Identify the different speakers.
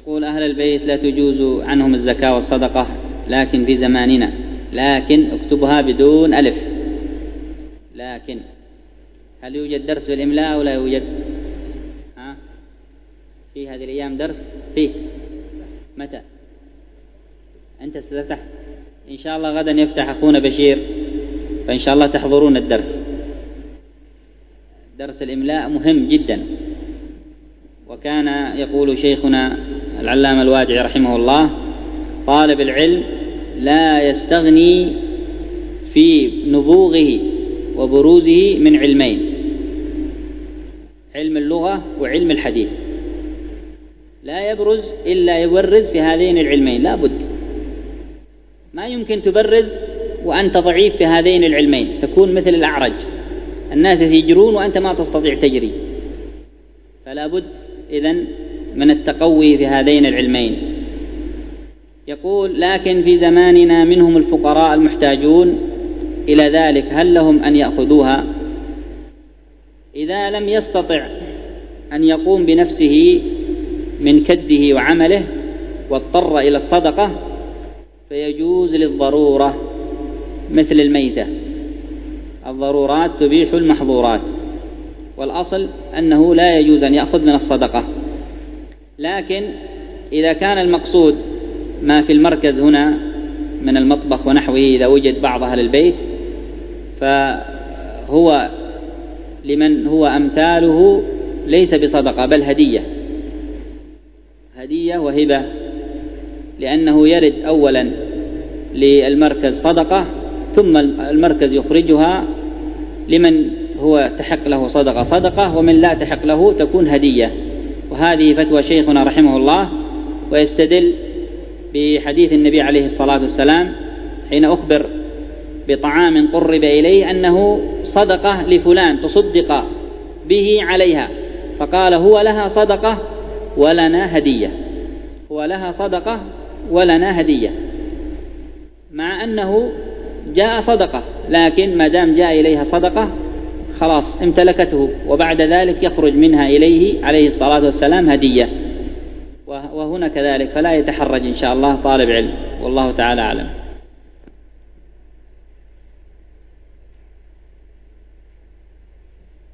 Speaker 1: يقول أهل البيت لا تجوز عنهم الزكاة والصدقة لكن في زماننا، لكن اكتبها بدون ألف. لكن هل يوجد درس في الإملاء أو لا يوجد؟ في هذه الأيام درس فيه متى؟ أنت ستفتح إن شاء الله غدا يفتح أخونا بشير، فإن شاء الله تحضرون الدرس. درس الإملاء مهم جدا، وكان يقول شيخنا العلامة الوادعي رحمه الله: طالب العلم لا يستغني في نبوغه وبروزه من علمين: علم اللغة وعلم الحديث. لا يبرز إلا يبرز في هذين العلمين، لا بد. ما يمكن تبرز وأنت ضعيف في هذين العلمين، تكون مثل الأعرج، الناس يجرون وأنت ما تستطيع تجري. فلا بد إذن من التقوي في هذين العلمين. يقول: لكن في زماننا منهم الفقراء المحتاجون إلى ذلك، هل لهم أن يأخذوها؟ إذا لم يستطع أن يقوم بنفسه من كده وعمله واضطر إلى الصدقة فيجوز للضرورة مثل الميتة، الضرورات تبيح المحظورات، والأصل أنه لا يجوز أن يأخذ من الصدقة. لكن إذا كان المقصود ما في المركز هنا من المطبخ ونحوه، إذا وجد بعض أهل البيت فهو لمن هو أمثاله ليس بصدقة بل هدية وهبة، لأنه يرد أولا للمركز صدقة ثم المركز يخرجها لمن هو تحق له صدقة، ومن لا تحق له تكون هدية. وهذه فتوى شيخنا رحمه الله، ويستدل بحديث النبي عليه الصلاة والسلام حين أخبر بطعام قرب إليه أنه صدقة لفلان تصدق به عليها، فقال: هو لها صدقة ولنا هدية، هو لها صدقة ولنا هدية، مع أنه جاء صدقة، لكن ما دام جاء إليها صدقة خلاص امتلكته، وبعد ذلك يخرج منها إليه عليه الصلاة والسلام هدية. وهنا كذلك، فلا يتحرج إن شاء الله طالب علم، والله تعالى أعلم.